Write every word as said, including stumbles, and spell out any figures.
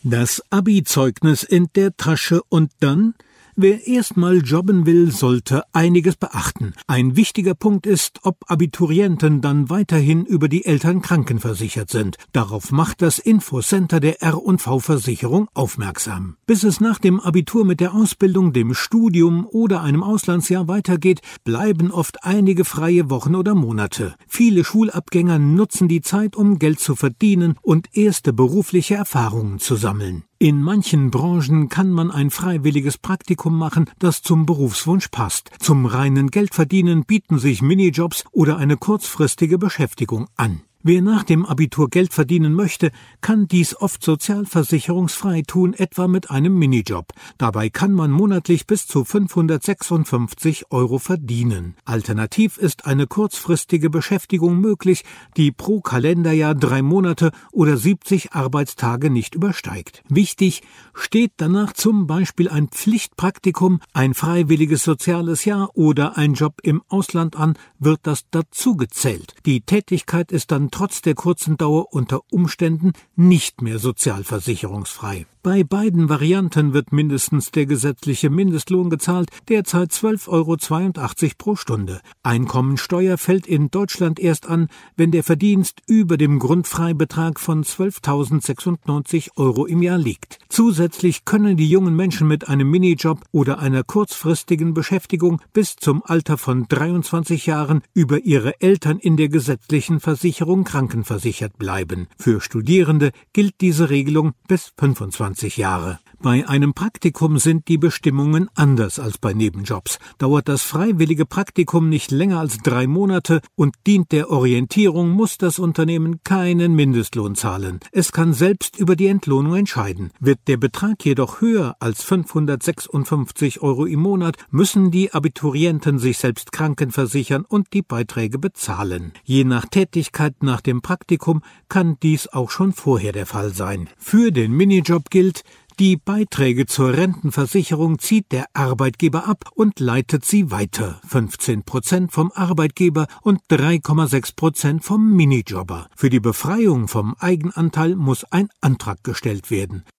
Das Abi-Zeugnis in der Tasche und dann? Wer erstmal jobben will, sollte einiges beachten. Ein wichtiger Punkt ist, ob Abiturienten dann weiterhin über die Eltern krankenversichert sind. Darauf macht das Infocenter der R und V-Versicherung aufmerksam. Bis es nach dem Abitur mit der Ausbildung, dem Studium oder einem Auslandsjahr weitergeht, bleiben oft einige freie Wochen oder Monate. Viele Schulabgänger nutzen die Zeit, um Geld zu verdienen und erste berufliche Erfahrungen zu sammeln. In manchen Branchen kann man ein freiwilliges Praktikum machen, das zum Berufswunsch passt. Zum reinen Geldverdienen bieten sich Minijobs oder eine kurzfristige Beschäftigung an. Wer nach dem Abitur Geld verdienen möchte, kann dies oft sozialversicherungsfrei tun, etwa mit einem Minijob. Dabei kann man monatlich bis zu fünfhundertsechsundfünfzig Euro verdienen. Alternativ ist eine kurzfristige Beschäftigung möglich, die pro Kalenderjahr drei Monate oder siebzig Arbeitstage nicht übersteigt. Wichtig, steht danach zum Beispiel ein Pflichtpraktikum, ein freiwilliges soziales Jahr oder ein Job im Ausland an, wird das dazugezählt. Die Tätigkeit ist dann trotz der kurzen Dauer unter Umständen nicht mehr sozialversicherungsfrei. Bei beiden Varianten wird mindestens der gesetzliche Mindestlohn gezahlt, derzeit zwölf Euro zweiundachtzig pro Stunde. Einkommensteuer fällt in Deutschland erst an, wenn der Verdienst über dem Grundfreibetrag von zwölftausendsechsundneunzig Euro im Jahr liegt. Zusätzlich können die jungen Menschen mit einem Minijob oder einer kurzfristigen Beschäftigung bis zum Alter von dreiundzwanzig Jahren über ihre Eltern in der gesetzlichen Versicherung krankenversichert bleiben. Für Studierende gilt diese Regelung bis fünfundzwanzig Jahre. Bei einem Praktikum sind die Bestimmungen anders als bei Nebenjobs. Dauert das freiwillige Praktikum nicht länger als drei Monate und dient der Orientierung, muss das Unternehmen keinen Mindestlohn zahlen. Es kann selbst über die Entlohnung entscheiden. Wird der Betrag jedoch höher als fünfhundertsechsundfünfzig Euro im Monat, müssen die Abiturienten sich selbst krankenversichern und die Beiträge bezahlen. Je nach Tätigkeit nach dem Praktikum kann dies auch schon vorher der Fall sein. Für den Minijob gilt, die Beiträge zur Rentenversicherung zieht der Arbeitgeber ab und leitet sie weiter. fünfzehn Prozent vom Arbeitgeber und drei Komma sechs Prozent vom Minijobber. Für die Befreiung vom Eigenanteil muss ein Antrag gestellt werden.